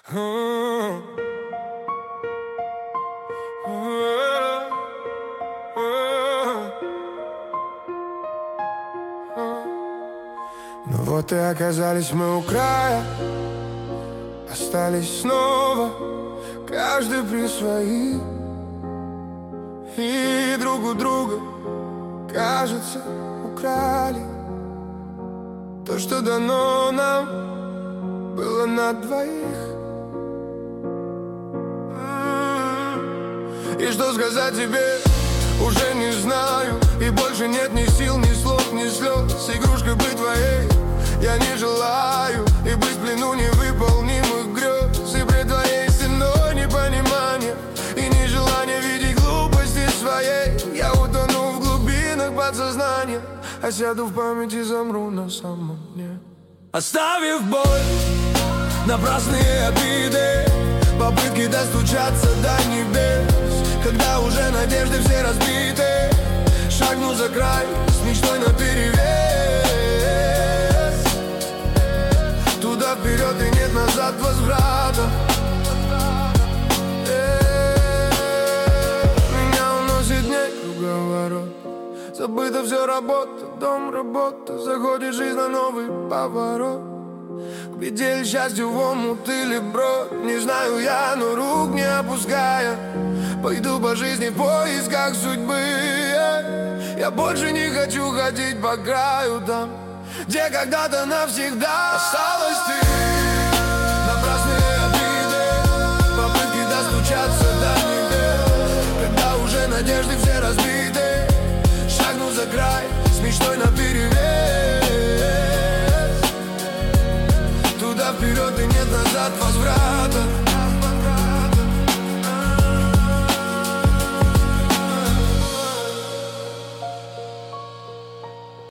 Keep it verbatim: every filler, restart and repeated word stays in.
Ну вот и оказались мы у края, остались снова, каждый при своих. И друг у друга, кажется, украли то, что дано нам было на двоих. И что сказать тебе, уже не знаю. И больше нет ни сил, ни слов, ни слез. Игрушкой быть твоей я не желаю. И быть в плену невыполнимых грез. И пред твоей стеной непонимание и нежелание видеть глупости своей. Я утону в глубинах подсознания, а сяду в памяти, замру на самом дне. Оставив боль, напрасные обиды, попытки достучаться до небес. Когда уже надежды все разбиты, шагну за край с мечтой наперевес. Туда вперед и нет назад возврата. Меня уносит дней круговорот. Забыто все, работа, дом, работа. Заходит жизнь на новый поворот. К беде или счастью, в омут или брод, не знаю я, но рук не опуская, пойду по жизни в поисках судьбы. Я больше не хочу ходить по краю там, где когда-то навсегда осталась ты.